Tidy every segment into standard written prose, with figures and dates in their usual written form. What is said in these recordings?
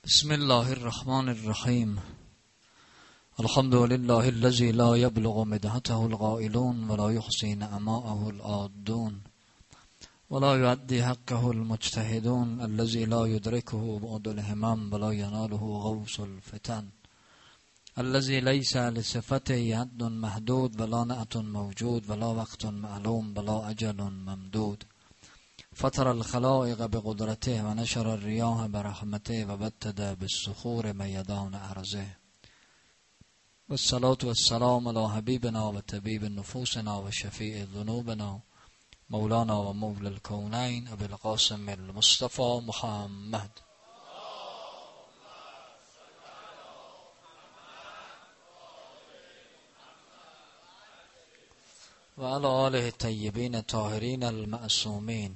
بسم الله الرحمن الرحیم. الحمد لله الذي لا يبلغ مدحته القائلون ولا يحصي نعماءه العادون ولا يؤدي حقه المجتهدون الذي لا يدركه بعد الهمم ولا يناله غوص الفتن الذي ليس لصفته حد محدود ولا نعت موجود ولا وقت معلوم ولا أجل ممدود فطر الخلائق بقدرته ونشر الرياح برحمته وبتد بالصخور میدان ارضه والصلاة والسلام على حبيبنا وطبيب نفوسنا وشفيع ذنوبنا مولانا ومولى الكونين أبي القاسم المصطفى محمد وعلى آله الطيبين الطاهرين المعصومين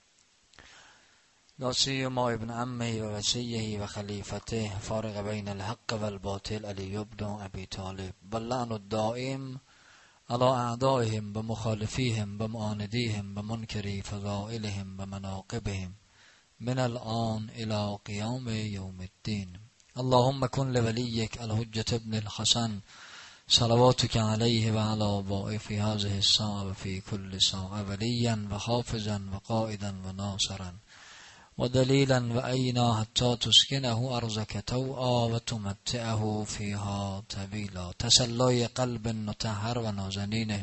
لا سيما ابن عمه ووصيه وخليفته فارق بين الحق والباطل علي بن أبي طالب واللعن الدائم على أعدائهم بمخالفيهم بمعانديهم بمنكري فضائلهم بمناقبهم من الآن إلى قيام يوم الدين. اللهم كن لوليك الحجة ابن الحسن صلواتك عليه وعلى آبائه في هذه الساعة وفي كل ساعة وليا وحافظا وقائدا وناصرا ودليلا وأينا حتى تسكنه أرضك توعا وتمتعه فيها طويلا. تسلي قلب نطهر و نازنینه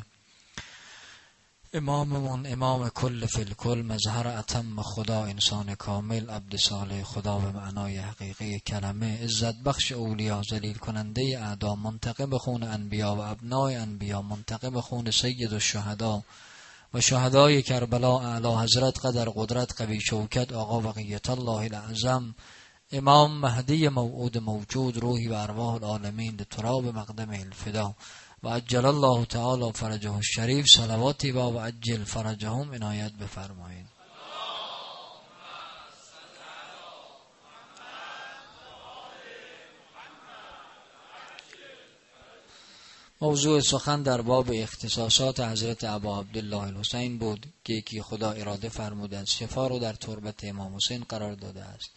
اماممون امام کل فی الکل مظهر اتم خدا انسان کامل عبد صالح خدا به معنای حقیقی کلمه عزت بخش اولیا ذلیل کننده اعدا منتقم خون انبیا و ابنای انبیا منتقم خون سید الشهدا و شهدای کربلا اعلی حضرت قدر قدرت قوی شوکت آقا بقیت الله الاعظم امام مهدی موعود موجود روحی و ارواح العالمین لتراب مقدم الفدا و عجل الله تعالی فرجه الشریف صلواتی با و عجل فرجهم عنایت بفرمایید. موضوع سخن در باب اختصاصات حضرت ابا عبدالله الحسین بود که یکی خدا اراده فرموده است شفا رو در تربت امام حسین قرار داده است،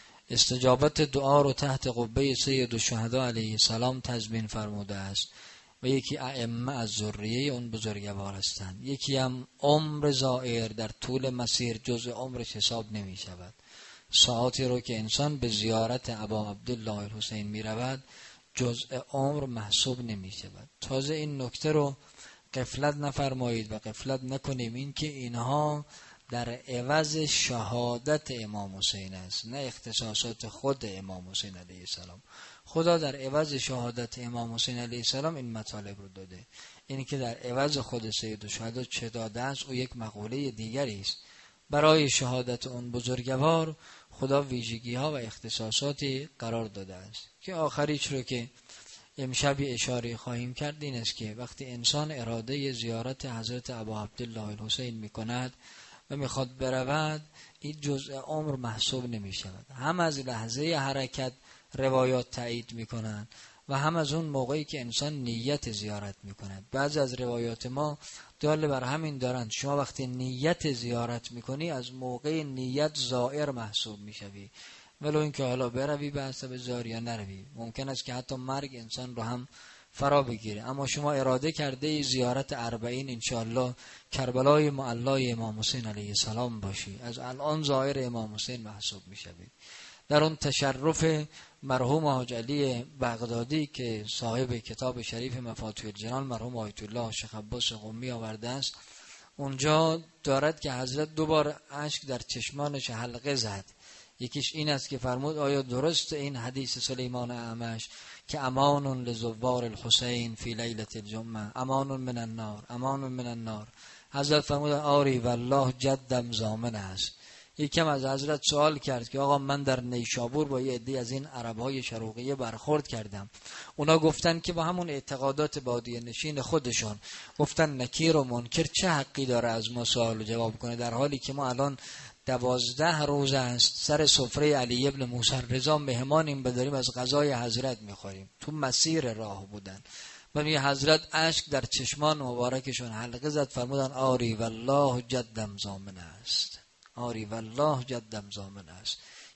استجابت دعا رو تحت قبه سید الشهدا علیه السلام تضمین فرموده است و یکی ائمه از ذریه اون بزرگوار هستند. یکی هم عمر زائر در طول مسیر جزء عمرش حساب نمی شود. ساعتی رو که انسان به زیارت ابا عبدالله الحسین می رود جزء عمر محسوب نمی شود. تازه این نکته رو غفلت نفرمایید و غفلت نکنیم این که اینها در عوض شهادت امام حسین است، نه اختصاصات خود امام حسین علیه السلام. خدا در عوض شهادت امام حسین علیه السلام این مطالب رو داده. این که در عوض خود سید الشهدا چه داده است او یک مقوله دیگری است. برای شهادت اون بزرگوار خدا ویژگی ها و اختصاصاتی قرار داده است که آخریش رو که امشب اشاره خواهیم کرد این است که وقتی انسان اراده زیارت حضرت ابا عبدالله الحسین می کند و میخواد برود این جزء عمر محسوب نمی شود. هم از لحظه حرکت روایات تایید می کنند و هم از اون موقعی که انسان نیت زیارت می کند. بعضی از روایات ما دال بر همین دارند شما وقتی نیت زیارت می کنی از موقع نیت زائر محسوب می شوی، ولو اینکه حالا بروی به حسب زار یا نروی، ممکن است که حتی مرگ انسان رو هم فرا بگیره. اما شما اراده کرده زیارت اربعین انشاءالله کربلای معلای امام حسین علیه السلام باشی، از الان زائر امام حسین محسوب می شوید. در اون تشرف مرحوم حاج علی بغدادی که صاحب کتاب شریف مفاتیح الجنان مرحوم آیت الله شیخ عباس قمی آورده است، اونجا دارد که حضرت دوبار اشک در چشمانش حلقه زد. یکیش این است که فرمود آیا درست این حدیث سلیمان اعمش که امان لزوار الحسین فی لیلة الجمعه امان من النار امان من النار، حضرت فرمود آری والله جدم ضامن است. یکم از حضرت سوال کرد که آقا من در نیشابور با یه عده از این عربهای شروقیه برخورد کردم، اونا گفتن که با همون اعتقادات بادیه نشین خودشون گفتن نکیر و منکر چه حقی داره از ما سوال و جواب کنه، در حالی که ما الان 12 روز است سر سفره علی ابن موسی رضا مهمانیم و داریم از غذای حضرت میخوریم. تو مسیر راه بودن و می حضرت اشک در چشمان مبارکشون حلقه زد، فرمودن آری والله جدم ضامن است، آری والله جدم ضامن است.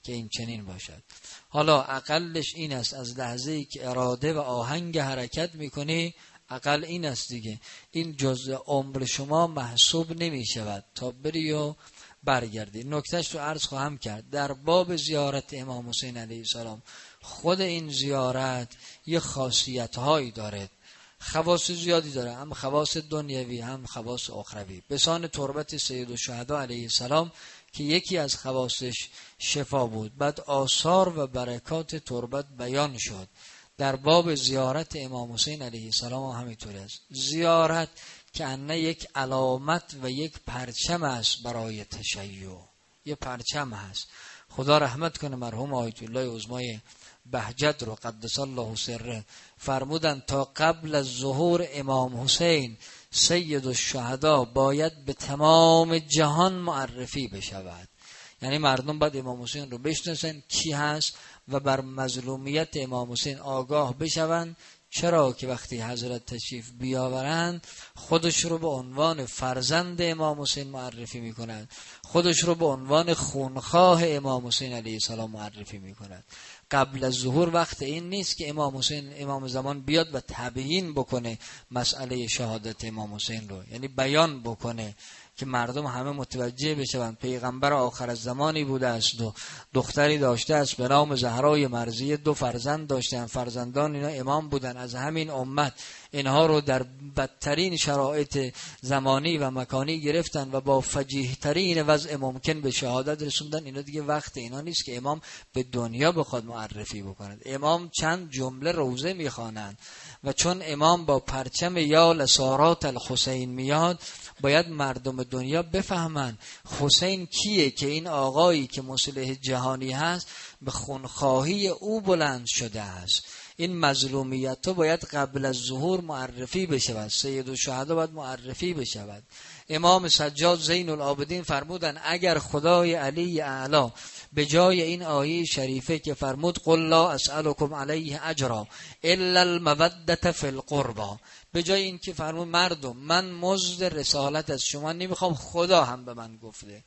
که این چنین باشد. حالا اقلش این است، از لحظه‌ای که اراده و آهنگ حرکت میکنی، اقل این است دیگه، این جزء عمر شما محسوب نمی شود تا بری و برگردی. نکتهش رو عرض خواهم کرد. در باب زیارت امام حسین علیه السلام، خود این زیارت یه خاصیت هایی داره، خواص زیادی داره، هم خواص دنیوی هم خواص اخروی. بسان تربت سیدالشهدا علیه السلام که یکی از خواصش شفا بود، بعد آثار و برکات تربت بیان شد. در باب زیارت امام حسین علیه السلام همینطوری است. زیارت که انه یک علامت و یک پرچم است برای تشیع، یه پرچم هست. خدا رحمت کنه مرحوم آیت الله عظمای بهجت رو قدس الله سره، فرمودن تا قبل از ظهور امام حسین سید الشهدا باید به تمام جهان معرفی بشود. یعنی مردم باید امام حسین رو بشناسن کی هست و بر مظلومیت امام حسین آگاه بشوند. چرا که وقتی حضرت تشریف بیاورند خودش رو به عنوان فرزند امام حسین معرفی میکنند، خودش رو به عنوان خونخواه امام حسین علیه السلام معرفی میکنند. قبل از ظهور وقت این نیست که امام حسین امام زمان بیاد و تبیین بکنه مسئله شهادت امام حسین رو، یعنی بیان بکنه که مردم همه متوجه بشوند پیغمبر آخر الزمانی بوده است و دختری داشته است به نام زهرای مرضیه، 2 فرزند داشتن، فرزندان اینا امام بودن، از همین امت اینها رو در بدترین شرایط زمانی و مکانی گرفتن و با فجیح ترین وضع ممکن به شهادت رسوندن. اینا دیگه وقت اینا نیست که امام به دنیا بخواد معرفی بکند. امام چند جمله روزه میخوانند و چون امام با پرچم یا لسارات الحسین میاد، باید مردم دنیا بفهمن حسین کیه، که این آقایی که مصلح جهانی هست به خونخواهی او بلند شده است. این مظلومیت تو باید قبل از ظهور معرفی بشود، سیدالشهدا باید معرفی بشود. امام سجاد زین العابدین فرمودن اگر خدای علی اعلی به جای این آیه شریفه که فرمود قل لا اسألکم علیه اجرا الا المودة فی القربى، به جای این که فرمود مردم من مزد رسالت از شما نمیخوام، خدا هم به من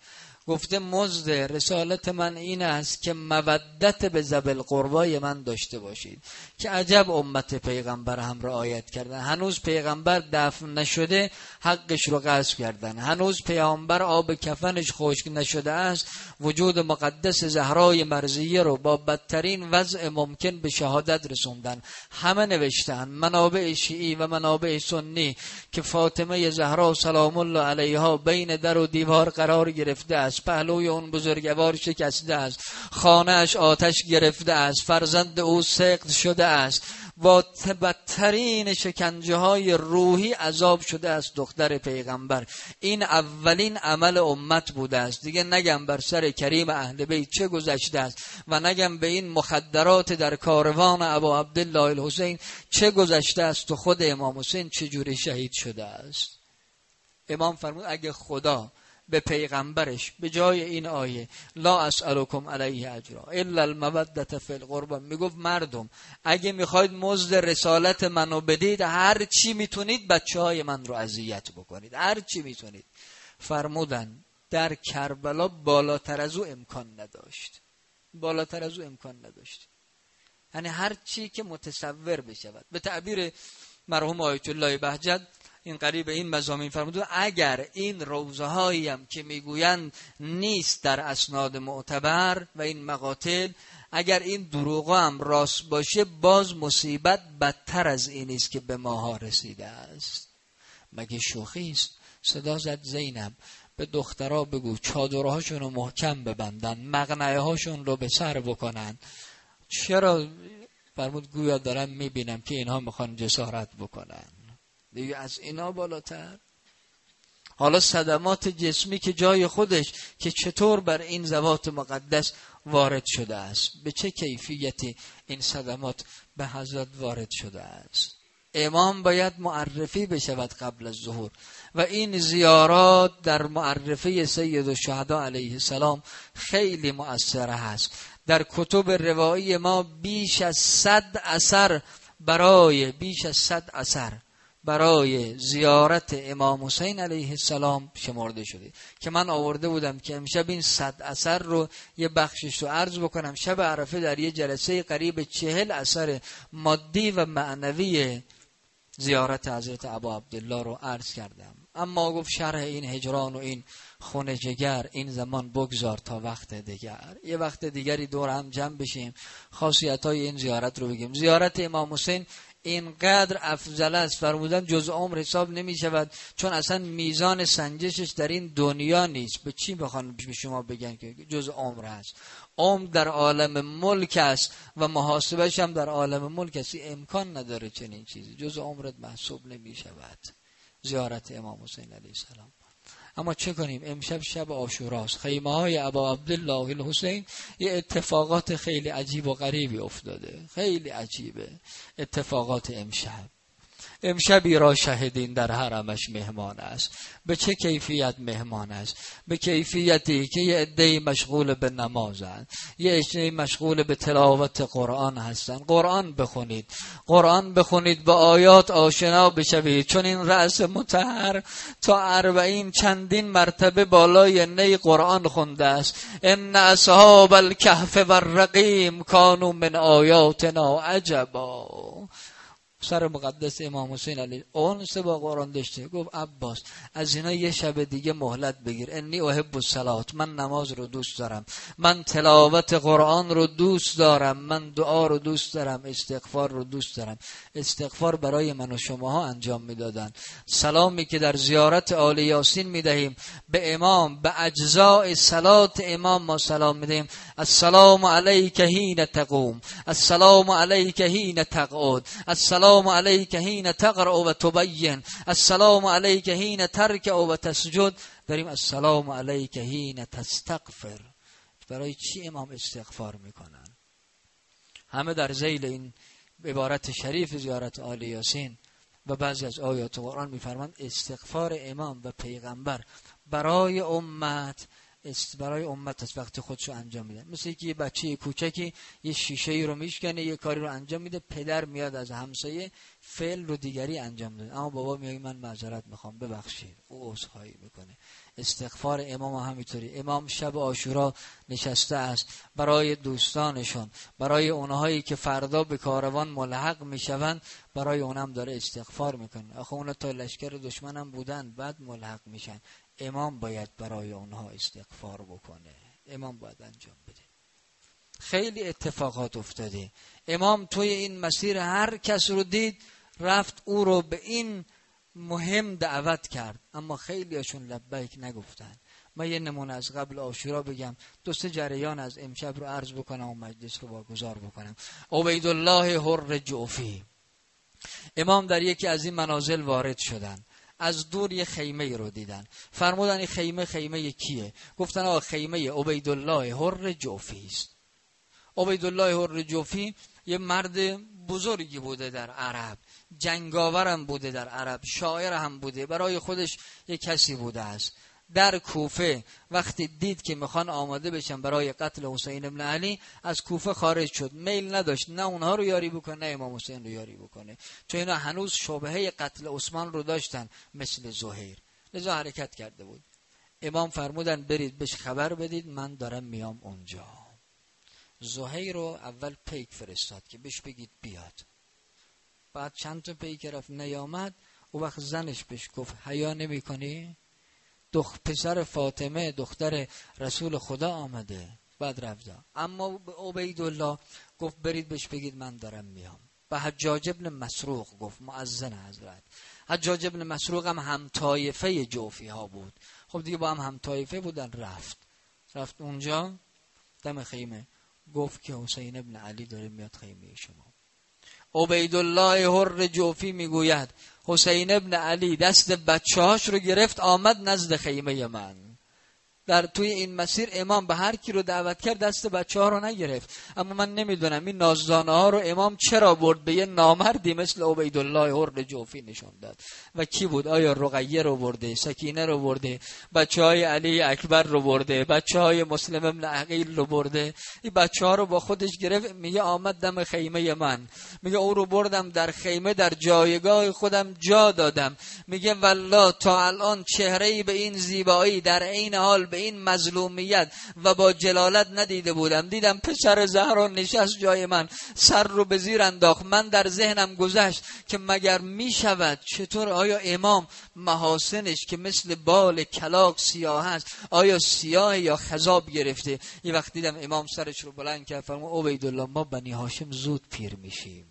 گفته مزد رسالت من این است که مودت به ذوی القربای من داشته باشید. که عجب امت پیغمبر هم رعایت کردن. هنوز پیغمبر دفن نشده حقش رو غصب کردن، هنوز پیغمبر آب کفنش خشک نشده است وجود مقدس زهرای مرضیه رو با بدترین وضع ممکن به شهادت رسوندن. همه نوشتن منابع شیعی و منابع سنی که فاطمه زهرا سلام الله علیها بین در و دیوار قرار گرفته است، پهلوی اون بزرگوار شکسته است، خانه اش آتش گرفته است، فرزند او سقط شده است، با بدترین شکنجه های روحی عذاب شده است دختر پیغمبر. این اولین عمل امت بوده است. دیگه نگم بر سر کریم اهل بیت چه گذشته است و نگم به این مخدرات در کاروان ابا عبدالله الحسین چه گذشته است و خود امام حسین چجوری شهید شده است. امام فرمود اگه خدا به پیغمبرش به جای این آیه لا اسألکم علیه اجرا الا المودة فی القربى میگفت مردم اگه میخواید مزد رسالت منو بدید هر چی میتونید بچهای من رو اذیت بکنید، هر چی میتونید. فرمودن در کربلا بالاتر از او امکان نداشت، بالاتر از او امکان نداشت، یعنی هر چی که متصور بشود. به تعبیر مرحوم آیت الله بهجت این قریب این مضامین فرمود اگر این روزه هایی هم که میگویند نیست در اسناد معتبر و این مقاتل، اگر این دروغ هم راست باشه باز مصیبت بدتر از این است که به ماها رسیده است. مگه شوخی است؟ صدا زد زینب به دخترها بگو چادرهاشون رو محکم ببندن، مقنعه هاشون رو به سر بکنن. چرا؟ فرمود گویا دارم میبینم که اینها میخوان جسارت بکنن. دیگه از اینا بالاتر. حالا صدمات جسمی که جای خودش که چطور بر این ذوات مقدس وارد شده است، به چه کیفیتی این صدمات به حضرت وارد شده است. امام باید معرفی بشود قبل از ظهور و این زیارات در معرفی سیدالشهدا علیه السلام خیلی مؤثر هست. در کتب روایی ما بیش از 100 اثر برای زیارت امام حسین علیه السلام شمرده شده که من آورده بودم که امشب این 100 اثر رو یه بخشش رو عرض بکنم. شب عرفه در یه جلسه قریب 40 اثر مادی و معنوی زیارت حضرت ابا عبدالله رو عرض کردم. اما گفت شرح این هجران و این خون جگر این زمان بگذار تا وقت دیگر، یه وقت دیگری دور هم جمع بشیم خاصیت‌های این زیارت رو بگیم. زیارت امام حسین اینقدر افضل است فرمودن جز عمر حساب نمی شود، چون اصلا میزان سنجشش در این دنیا نیست. به چی بخوان به شما بگن که جز عمر هست؟ عمر در عالم ملک است و محاسبش هم در عالم ملک است. امکان نداره چنین چیزی جز عمرت محسوب نمی شود زیارت امام حسین علیه السلام. اما چه کنیم؟ امشب شب عاشوراست، خیمه های ابا عبدالله الحسین یه اتفاقات خیلی عجیب و غریبی افتاده، خیلی عجیبه اتفاقات امشبی را شهدین در حرمش مهمان است. به چه کیفیت مهمان است؟ به کیفیتی که یه عده‌ای مشغول به نمازند، یه عده‌ای مشغول به تلاوت قرآن هستند. قرآن بخونید به آیات آشنا بشوید، چون این رأس مطهر تا 40 چندین مرتبه بالای نی قرآن خونده است. ان اصحاب الکهف والرقیم کانوا من آیاتنا عجبا. سر مقدس امام حسین علیه اونس با قرآن داشته. گفت عباس از اینا یه شب دیگه مهلت بگیر. انی احب الصلاه، من نماز رو دوست دارم، من تلاوت قرآن رو دوست دارم، من دعا رو دوست دارم، استغفار رو دوست دارم. استغفار برای من و شماها انجام میدادن. سلامی که در زیارت آل یاسین میدهیم به امام، به اجزاء صلات امام ما سلام میدهیم. السلام علیک حین تقوم، السلام علیک حین تقعد، السلام علیک حین تقرأ و تبین، السلام علیک حین ترکع و تسجد. داریم السلام علیک حین تستغفر. برای چی امام استغفار میکنن؟ همه در ذیل این عبارت شریف زیارت آل یاسین و بعضی از آیات قرآن میفرماند استغفار امام و پیغمبر برای امت است. وقتی خودشو انجام میده، مثل که یه بچه کوچکی یه شیشه ای رو میشکنه، یه کاری رو انجام میده، پدر میاد از همسایه فعل رو دیگری انجام میده، اما بابا میگه من معذرت میخوام ببخشید، او عذرخواهی میکنه. استغفار امام همینطوری. امام شب عاشورا نشسته است برای دوستانشون، برای اونهایی که فردا به کاروان ملحق میشوند، برای اونم داره استغفار میکنه. آخه اونا تا لشکر دشمنم بودن بعد ملحق میشن. امام باید برای اونها استغفار بکنه، امام باید انجام بده. خیلی اتفاقات افتاده. امام توی این مسیر هر کس رو دید رفت او رو به این مهم دعوت کرد، اما خیلی هاشون لبیک نگفتن. من یه نمونه از قبل عاشورا بگم، 2-3 جریان از امشب رو عرض بکنم و مجلس رو واگذار بکنم. عبیدالله حر جعفی، امام در یکی از این منازل وارد شدن، از دور یه خیمه رو دیدن، فرمودن این خیمه کیه؟ گفتن آقا خیمه عبیدالله حر جعفی است. عبیدالله حر جعفی یه مرد بزرگی بوده در عرب، جنگاورم بوده در عرب، شاعر هم بوده، برای خودش یه کسی بوده است. در کوفه وقتی دید که میخوان آماده بشن برای قتل حسین ابن علی، از کوفه خارج شد. میل نداشت نه اونها رو یاری بکنه نه امام حسین رو یاری بکنه، چون اینا هنوز شبهه قتل عثمان رو داشتن مثل زهیر، لذا حرکت کرده بود. امام فرمودن برید بهش خبر بدید من دارم میام اونجا. زهیر رو اول پیک فرستاد که بهش بگید بیاد. بعد چند تا پیک رفت نیامد، او وقت زنش بهش گفت حیا نمی کنی؟ پسر فاطمه دختر رسول خدا آمده. بعد رفت. اما به عبیدالله گفت برید بهش بگید من دارم میام. به حجاج ابن مسروق گفت، مؤذن حضرت. حجاج ابن مسروق هم طایفه جعفی ها بود. خب دیگه با هم طایفه بودن. رفت اونجا دم خیمه، گفت که حسین ابن علی داره میاد خیمه شما. عبیدالله حر جعفی میگوید حسین ابن علی دست بچه‌هاش رو گرفت آمد نزد خیمه من. در توی این مسیر امام به هر کی رو دعوت کرد دست بچه‌ها رو نگرفت. اما من نمیدونم این نازدانه ها رو امام چرا برد به یه نامردی مثل عبیدالله حر جوفی نشون داد. و کی بود؟ آیا رقیه رو برده، سکینه رو برده، بچهای علی اکبر رو برده، بچهای مسلم ابن عقیل رو برده؟ این بچه‌ها رو با خودش گرفت، میگه آمد دم خیمه من، میگه او رو بردم در خیمه، در جایگاه خودم جا دادم. میگه والله تا الان چهره‌ای به این زیبایی در عین حال به این مظلومیت و با جلالت ندیده بودم. دیدم پسر زهرا نشست جای من، سر رو به زیر انداخت. من در ذهنم گذشت که مگر می شود چطور آیا امام محاسنش که مثل بال کلاغ سیاه است آیا سیاه یا خضاب گرفته؟ یه وقت دیدم امام سرش رو بلند کرد فرمود عبیدالله ما بنی هاشم زود پیر میشیم.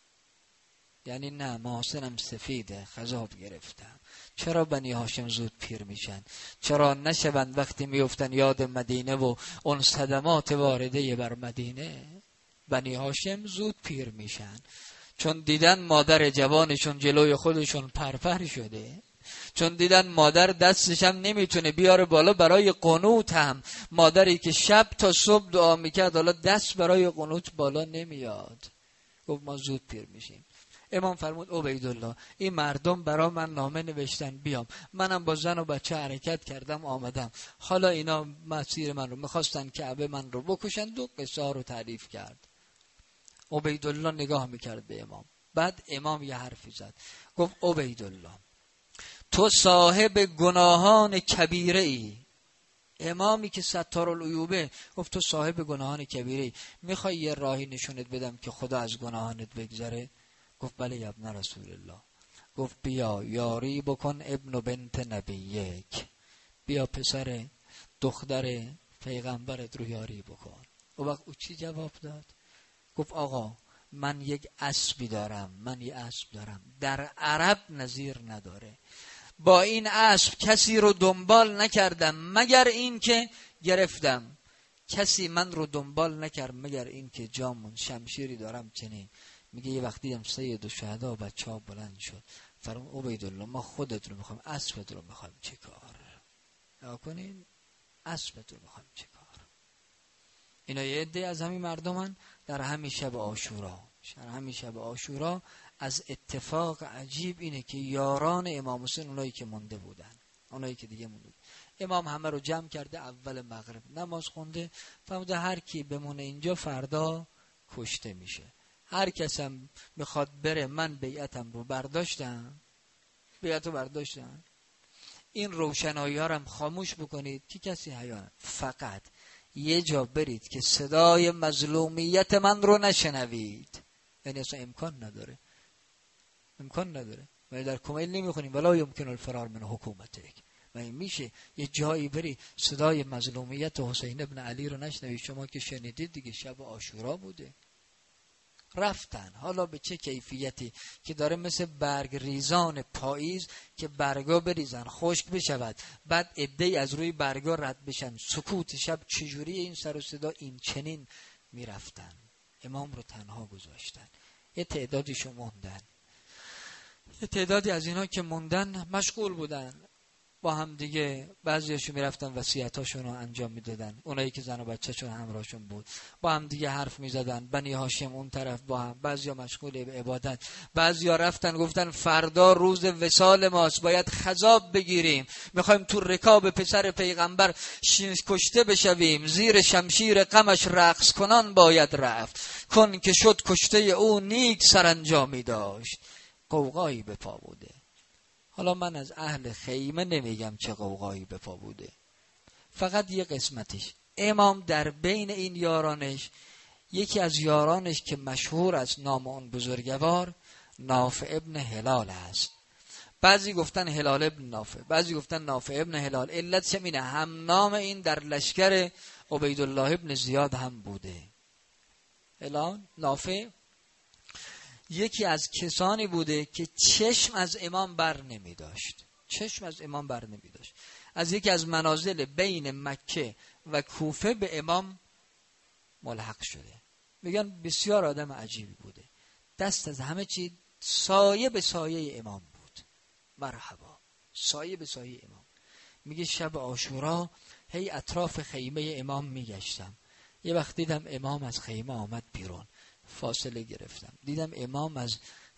یعنی نه، محاسنم سفیده، خضاب گرفتم. چرا بنی هاشم زود پیر میشن؟ چرا نشوند وقتی میفتن یاد مدینه و اون صدمات وارده بر مدینه؟ بنی هاشم زود پیر میشن چون دیدن مادر جوانشون جلوی خودشون پرپر شده، چون دیدن مادر دستش هم نمیتونه بیاره بالا برای قنوت، هم مادری که شب تا صبح دعا میکرد حالا دست برای قنوت بالا نمیاد. گفت ما زود پیر میشیم. امام فرمود عبیدالله این مردم برا من نامه نوشتن بیام، منم با زن و بچه حرکت کردم آمدم، حالا اینا مسیر من رو میخواستن کعبه من رو بکشن. دو قصه ها رو تعریف کرد. عبیدالله نگاه میکرد به امام. بعد امام یه حرفی زد، گفت عبیدالله تو صاحب گناهان کبیره ای. امامی که ستارالعیوبه گفت تو صاحب گناهان کبیره ای، میخوای یه راهی نشونت بدم که خدا از گناهانت بگذره؟ گفت بله یا ابن رسول الله. گفت بیا یاری بکن ابن و بنت نبیک، بیا پسر دختر پیغمبرت رو یاری بکن. و وقت او چی جواب داد؟ گفت آقا من یک اسبی دارم، من یک اسب دارم در عرب نظیر نداره، با این اسب کسی رو دنبال نکردم مگر این که گرفتم، کسی من رو دنبال نکرد مگر این که جامون شمشیری دارم چنین. میگه یه وقتی دیدم سید الشهدا و بچه ها بلند شد، فرمود عبیدالله ما خودت رو میخوایم، اسبت رو میخوایم. چه کار یا کنین؟ اسبت رو میخوایم. چه کار؟ اینا یه عده از همین مردمان در همین شب عاشورا از اتفاق عجیب اینه که یاران امام حسین اونایی که مونده بودن، اونایی که دیگه مونده، امام همه رو جمع کرده، اول مغرب نماز خونده، فرموده هر کی بمونه اینجا فردا کشته میشه. هر کسم میخواد بره من بیعتم رو برداشتم، این روشنایی ها رو هم خاموش بکنید که کسی حیانه، فقط یه جا برید که صدای مظلومیت من رو نشنوید. یعنی اصلا امکان نداره. ولی در کمیل نمیخونیم ولا یمکن الفرار من حکومتک. و این میشه یه جایی بری صدای مظلومیت حسین ابن علی رو نشنوید؟ شما که شنیدید دیگه، شب عاشورا بوده، رفتن. حالا به چه کیفیتی که داره مثل برگ ریزان پاییز که برگا بریزن خشک بشود، بعد عده‌ای از روی برگا رد بشن، سکوت شب چجوری این سر و صدا این چنین میرفتن. امام رو تنها گذاشتن، یه تعدادیشو موندن، یه تعدادی از اینا که موندن مشغول بودن با هم دیگه، بعضیاشون میرفتن وصیتاشون رو انجام میدادن، اونایی که زن و بچه‌شون همراهشون بود با هم دیگه حرف میزدن، بنی هاشم اون طرف با هم، بعضیا مشغول به عبادت، بعضیا رفتن گفتن فردا روز وصال ماست باید خضاب بگیریم، میخوایم تو رکاب پسر پیغمبر کشته بشویم، زیر شمشیر غمش رقص کنان باید رفت، کن که شد کشته او نیک سرانجامی داشت. قوقایی به پا بوده. حالا من از اهل خیمه نمیگم چه قوقایی به پا بوده، فقط یه قسمتش. امام در بین این یارانش، یکی از یارانش که مشهور از نام اون بزرگوار نافع ابن هلال است. بعضی گفتن هلال ابن نافع، بعضی گفتن نافع ابن هلال. علت همینه، هم نام این در لشکر عبیدالله ابن زیاد هم بوده. هلال نافع یکی از کسانی بوده که چشم از امام بر نمی داشت. از یکی از منازل بین مکه و کوفه به امام ملحق شده. میگن بسیار آدم عجیبی بوده، دست از همه چی سایه به سایه امام بود. مرحبا، سایه به سایه امام. میگه شب عاشورا هی اطراف خیمه امام میگشتم. یه وقت دیدم امام از خیمه آمد بیرون، فاصله گرفتم. دیدم امام از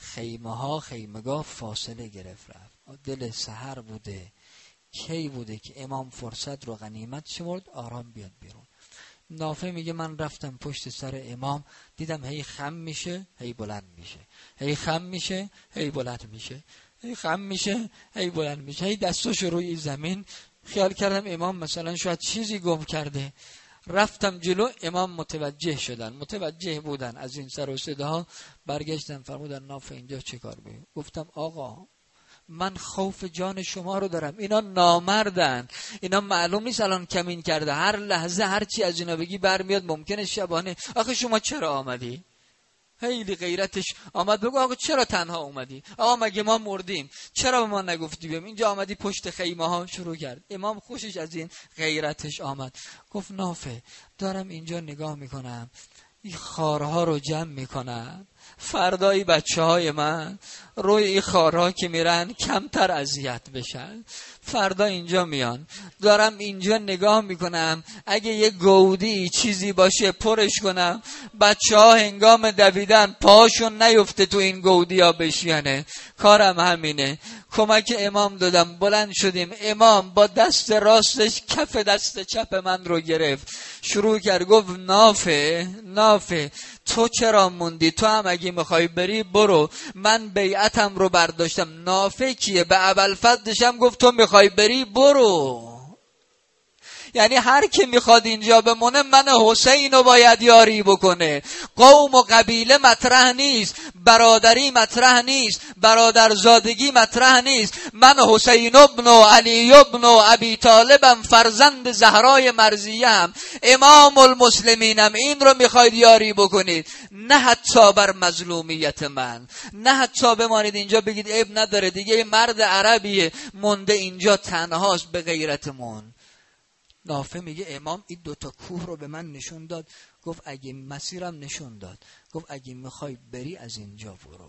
خیمگاه فاصله گرفت رفت. دل سحر بوده، کی بوده که امام فرصت رو غنیمت شمرد آرام بیاد بیرون. نافع میگه من رفتم پشت سر امام، دیدم هی خم میشه هی بلند میشه، هی خم میشه هی بلند میشه، هی خم میشه هی بلند میشه، هی دستاشو روی زمین. خیال کردم امام مثلا شاید چیزی گم کرده. رفتم جلو، امام متوجه بودن از این سر و صداها. برگشتم فرمودن نافع اینجا چه کار بیم؟ گفتم آقا من خوف جان شما رو دارم، اینا نامردن، اینا معلوم نیست الان کمین کرده، هر لحظه هر چی از اینا بگی برمیاد، ممکنه شبانه. آخه شما چرا آمدی؟ خیلی غیرتش آمد. بگو آقا چرا تنها اومدی؟ آقا مگه ما مردیم؟ چرا به ما نگفتی بیم؟ اینجا آمدی پشت خیمه ها شروع کرد. امام خوشش از این غیرتش آمد. گفت نافع دارم اینجا نگاه میکنم، این خارها رو جمع میکنم، فردایی بچه های من روی این خارها که میرن کمتر اذیت بشن، فردا اینجا میان. دارم اینجا نگاه میکنم اگه یه گودی چیزی باشه پرش کنم، بچه ها هنگام دویدن پاشون نیفته تو این گودی ها بشینه. کارم همینه. کمک امام دادم، بلند شدیم. امام با دست راستش کف دست چپ من رو گرفت، شروع کرد گفت نافع تو چرا موندی؟ تو هم اگه میخوای بری برو، من بیعتم رو برداشتم. نافع کیه؟ به ابوالفضلشم گفت تو میخوای بری برو. یعنی هر کی میخواد اینجا بمونه من حسین رو باید یاری بکنه. قوم و قبیله مطرح نیست، برادری مطرح نیست، برادرزادگی مطرح نیست. من حسین ابن و علی ابن و ابی طالبم، فرزند زهرای مرضیه‌ام، امام المسلمینم. این رو میخواید یاری بکنید، نه حتی بر مظلومیت من، نه حتی بمانید اینجا بگید عیب نداره دیگه مرد عربیه مونده اینجا تنهاست به غیرتمون. نافع میگه امام این دوتا کوه رو به من نشون داد، گفت اگه مسیرم نشون داد، گفت اگه میخوای بری از اینجا برو.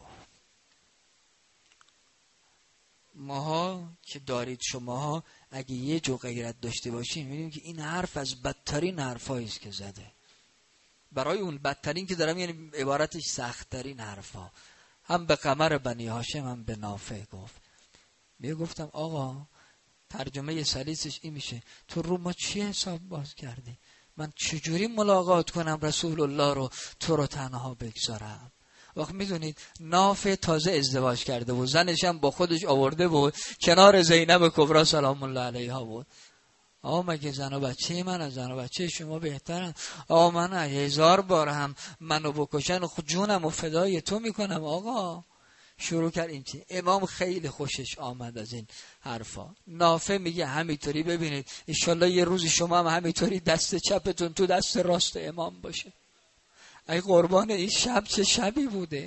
ماها که دارید، شماها اگه یه جو غیرت داشته باشین میبینیم که این حرف از بدترین حرفایی است که زده. برای اون بدترین که دارم یعنی عبارتش سختترین حرفا. هم به قمر بنی هاشم هم به نافع گفت. گفتم آقا ترجمه سلیسش این میشه تو رو ما چی حساب باز کردی؟ من چجوری ملاقات کنم رسول الله رو، تو رو تنها بگذارم؟ وقت میدونید نافع تازه ازدواج کرده بود، زنش هم با خودش آورده بود، کنار زینب کبرا سلام الله علیها بود. آقا مگه زن و بچه من از زن و بچه شما بهترن؟ آقا من 1000 بار هم منو بکشن و خود جونم و فدای تو میکنم. آقا شروع کرد این چی. امام خیلی خوشش آمد از این حرفا. نافع میگه همینطوری ببینید انشالله یه روزی شما هم همینطوری دست چپتون تو دست راست امام باشه. ای قربان این شب چه شبی بوده،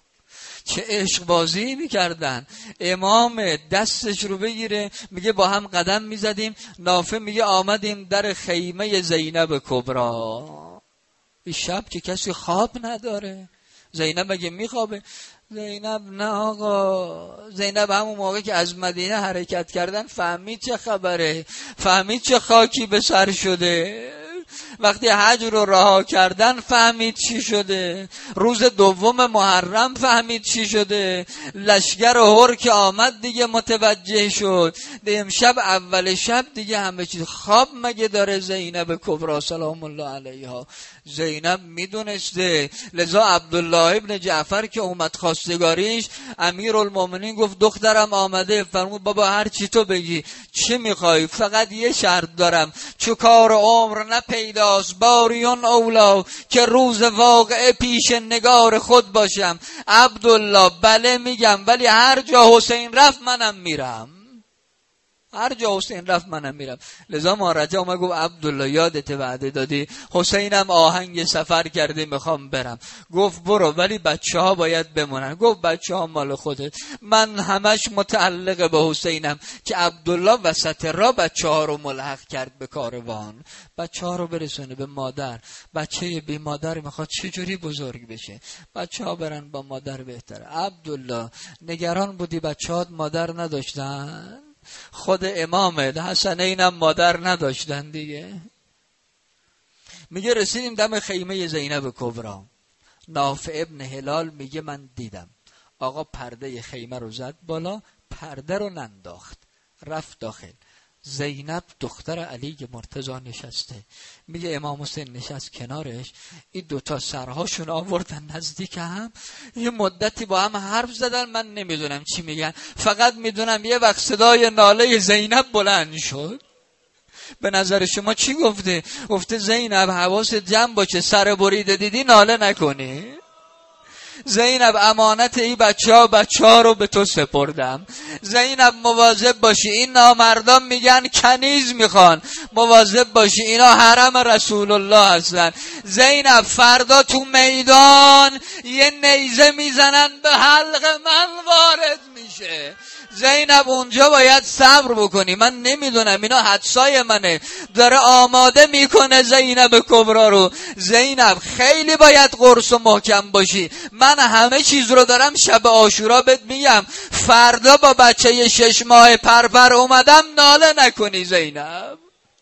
چه عشق بازی میکردن. امام دستش رو بگیره، میگه با هم قدم میزدیم. نافع میگه آمدیم در خیمه زینب کبرا. این شب که کسی خواب نداره. زینب اگه میخوابه؟ زینب نه آقا. زینب همون موقع که از مدینه حرکت کردن فهمید چه خبره، فهمید چه خاکی به سر شده. وقتی حج رو رها کردن فهمید چی شده. روز دوم محرم فهمید چی شده. لشگر هر که آمد دیگه متوجه شد. امشب اول شب دیگه همه چیز. خواب مگه داره زینب کبرا سلام الله علیها؟ زینب میدونسته. لذا عبدالله ابن جعفر که اومد خواستگاریش، امیرالمومنین گفت دخترم آمده. فرمود بابا هر چی تو بگی. چی میخوای؟ فقط یه شرط دارم، چو کار عمر نه پیداست باریون اولا، که روز واقعه پیش نگار خود باشم. عبدالله بله میگم، ولی هر جا حسین رفت منم میرم، هر جا حسین رفت منم میرم. لذا مارجه اومد گفت عبدالله یادت وعده دادی؟ حسینم آهنگ سفر کرده میخوام برم. گفت برو ولی بچه ها باید بمونن. گفت بچه ها مال خودت، من همش متعلق به حسینم. که عبدالله وسط را بچه ها رو ملحق کرد به کاروان، بچه ها رو برسونه به مادر. بچه بی مادر میخواد چجوری بزرگ بشه؟ بچه ها برن با مادر بهتره. عبدالله نگران بودی بچه ها مادر نداشتن؟ خود امام حسنینم مادر نداشتن دیگه. میگه رسیدیم دم خیمه زینب کبرا. نافع ابن هلال میگه من دیدم آقا پرده خیمه رو زد بالا، پرده رو ننداخت، رفت داخل. زینب دختر علی مرتضی نشسته. میگه امام حسین نشست کنارش، این دوتا سرهاشون آوردن نزدیک هم، یه مدتی با هم حرف زدن. من نمیدونم چی میگن، فقط میدونم یه وقت صدای ناله زینب بلند شد. به نظر شما چی گفته؟ گفته زینب حواست جمع باشه، سر بریده دیدی ناله نکنی. زینب امانت ای بچه ها رو به تو سپردم. زینب مواظب باشی، این نامردان میگن کنیز میخوان، مواظب باشی اینا حرم رسول الله هستن. زینب فردا تو میدان یه نیزه میزنن به حلق من وارد میشه. زینب اونجا باید صبر بکنی. من نمیدونم، اینا حدسای منه، داره آماده میکنه زینب کبرا رو. زینب خیلی باید قرص و محکم باشی. من همه چیز رو دارم شب عاشورا بهت میگم، فردا با بچه 6 ماه پرپر اومدم ناله نکنی زینب.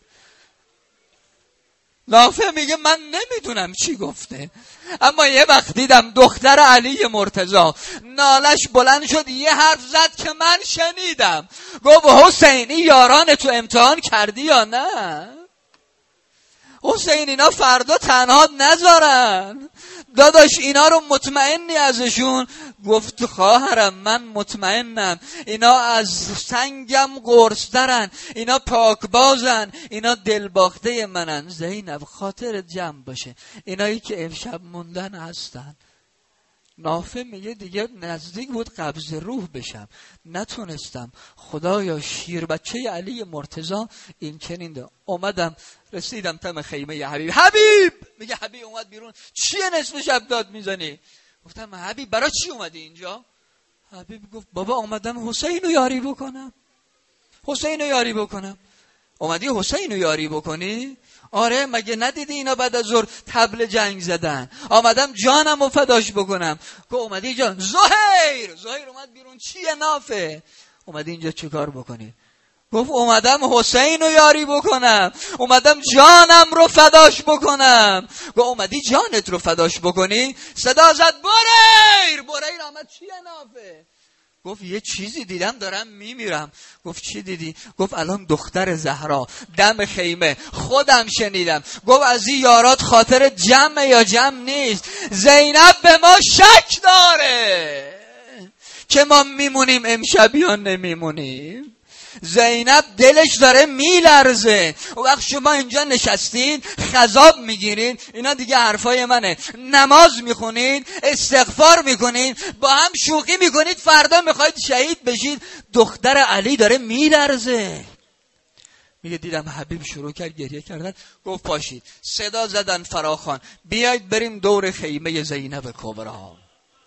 نافع میگه من نمیدونم چی گفته، اما یه وقت دیدم دختر علی مرتضی نالش بلند شد، یه حرف زد که من شنیدم. گفت حسین این یاران تو امتحان کردی یا نه؟ حسین اینا فردا تنها نذارن، داداش اینا رو مطمئنی ازشون؟ گفت خواهرم من مطمئنم، اینا از سنگم قرص دارن، اینا پاکبازن، اینا دلباخته منن. زینب خاطر جمع باشه، اینایی که امشب موندن هستن. نافع میگه دیگه نزدیک بود قبض روح بشم، نتونستم. خدایا شیر بچه علی مرتضی این چنین اومدم رسیدم تم خیمه حبیب. میگه حبیب اومد بیرون، چیه نصف شب داد میزنی؟ گفتم حبیب برای چی اومدی اینجا؟ حبیب گفت بابا اومدم حسین رو یاری بکنم. حسین رو یاری بکنم. اومدی حسین رو یاری بکنی؟ آره، مگه ندیدی اینا بعد از ظهر طبل جنگ زدن؟ آمدم جانم رو فداش بکنم. که اومدی جان زهیر اومد بیرون، چیه نافع؟ اومدی اینجا چیکار بکنی؟ گفت اومدم حسین رو یاری بکنم، اومدم جانم رو فداش بکنم. گفت اومدی جانت رو فداش بکنی؟ صدا زد بریر آمد، چیه نافع؟ گفت یه چیزی دیدم دارم میمیرم. گفت چی دیدی؟ گفت الان دختر زهرا دم خیمه، خودم شنیدم. گفت از این یارات خاطر جمع یا جمع نیست، زینب به ما شک داره که ما میمونیم امشب یا نمیمونیم. زینب دلش داره میلرزه. وقت شما اینجا نشستین خضاب میگیرین، اینا دیگه حرفای منه، نماز میخونین، استغفار میکنین، با هم شوخی میکنید، فردا میخواید شهید بشید. دختر علی داره میلرزه. میگه دیدم حبیب شروع کرد گریه کردن. گفت پاشید، صدا زدن فراخوان بیاید بریم دور خیمه زینب کبرا.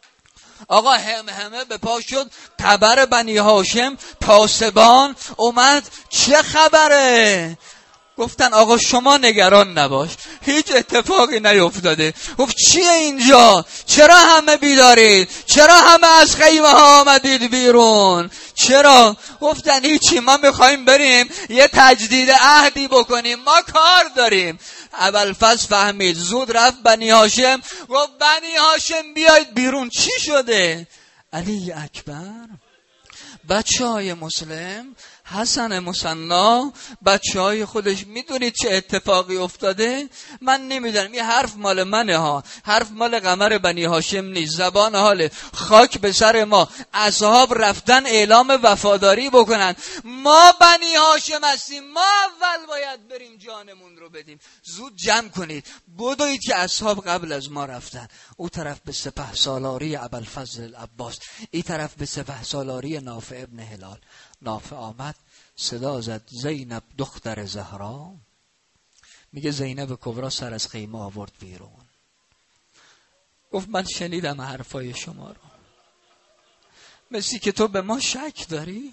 آقا همه به پا شد. تبر بنی هاشم پاسبان اومد، چه خبره؟ گفتن آقا شما نگران نباش، هیچ اتفاقی نیفتاده. گفت چیه اینجا؟ چرا همه بیدارید؟ چرا همه از خیمه ها آمدید بیرون؟ چرا؟ گفتن هیچی، ما میخوایم بریم یه تجدید عهدی بکنیم، ما کار داریم. ابوالفضل فهمید، زود رفت بنی هاشم. گفت بنی هاشم بیاید بیرون. چی شده؟ علی اکبر، بچه های مسلم، حسن مصنا، بچه های خودش، میدونید چه اتفاقی افتاده؟ من نمیدونم، این حرف مال منه ها، حرف مال قمر بنی هاشم نیست. زبان حاله، خاک به سر ما. اصحاب رفتن اعلام وفاداری بکنن، ما بنی هاشم هستیم، ما اول باید بریم جانمون رو بدیم. زود جمع کنید، بدوید که اصحاب قبل از ما رفتن. او طرف به سپه سالاری ابوالفضل العباس، این طرف به سپه سالاری نافع ابن هلال. نافع آمد، صدا زد زینب دختر زهرا. میگه زینب کبرا سر از خیمه آورد بیرون. گفت من شنیدم حرفای شما رو، مثلی که تو به ما شک داری.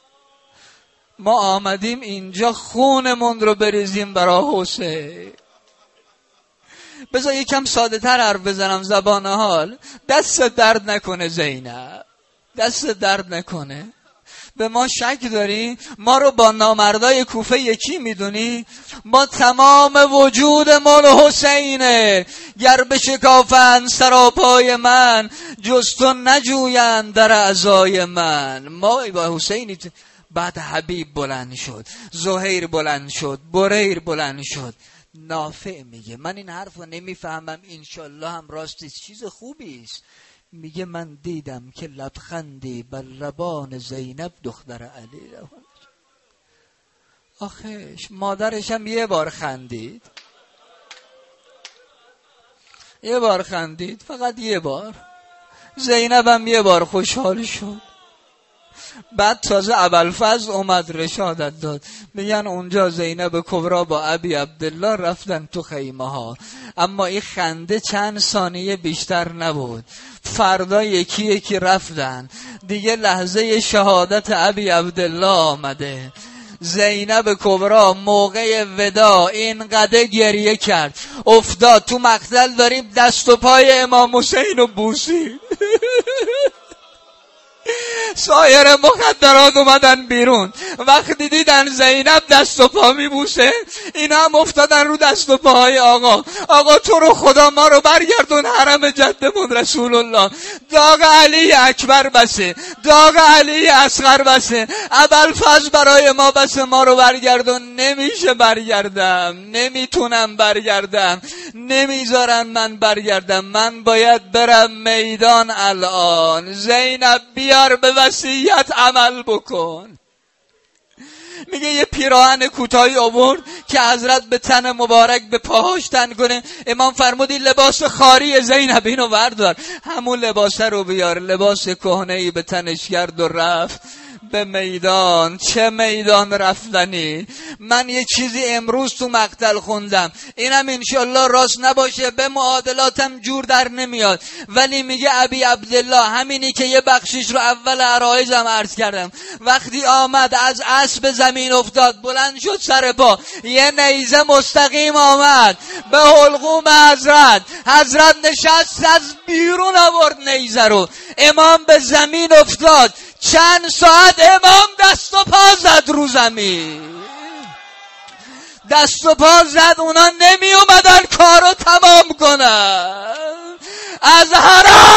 ما آمدیم اینجا خونمون رو بریزیم برای حسین. بذار یکم ساده تر حرف بزنم، زبان حال. دست درد نکنه زینب، دست درد نکنه. به ما شک داری؟ ما رو با نامردای کوفه یکی میدونی؟ ما تمام وجود مال حسینه، گر بشکافند سراپای من جز تو نجویند در اعضای من. ما با حسینی. بعد حبیب بلند شد، زهیر بلند شد، بریر بلند شد. نافع میگه من این حرف رو نمیفهمم، انشالله هم راستیست، چیز خوبیست. میگه من دیدم که لبخندی بر لبان زینب دختر علی رو. آخیش مادرش هم یه بار خندید، یه بار خندید، فقط یه بار. زینب هم یه بار خوشحال شد. بعد تازه ابوالفضل اومد رشادت داد. میگن اونجا زینب کبرا با ابی عبدالله رفتن تو خیمه ها، اما این خنده چند ثانیه بیشتر نبود. فردا یکی یکی رفتن دیگه. لحظه شهادت ابی عبدالله آمده. زینب کبرا موقع ودا اینقدر گریه کرد، افتاد تو مقتل، داریم دست و پای امام حسین رو بوسید. سایر مخدرات اومدن بیرون، وقتی دیدن زینب دست و پا میبوسه، اینا هم افتادن رو دست و پاهای آقا. آقا تو رو خدا ما رو برگردون حرم جدمون رسول الله. داغ علی اکبر بسه، داغ علی اصغر بسه، ابوالفضل برای ما بسه، ما رو برگردون. نمیشه برگردم، نمیتونم برگردم، نمیذارن من برگردم، من باید برم میدان الان. زینب بیار به وصیت عمل بکن. میگه یه پیراهن کوتاهی آورد که حضرت به تن مبارک به پاهاش تن کنه. امام فرمودی لباس خاری زینب اینو بردار، همون لباس رو بیار. لباس کهنه‌ای به تنش کرد و رفت به میدان. چه میدان رفتنی. من یه چیزی امروز تو مقتل خوندم، اینم انشالله راست نباشه، به معادلاتم جور در نمیاد، ولی میگه ابی عبدالله، همینی که یه بخشش رو اول عرایزم عرض کردم، وقتی آمد از اسب زمین افتاد، بلند شد سر پا، یه نیزه مستقیم آمد به حلقوم حضرت نشست، از بیرون آورد نیزه رو. امام به زمین افتاد، چند ساعت امام دست و پا زد رو زمین، دست و پا زد. اونا نمی اومدن کارو تمام کنن. از حرم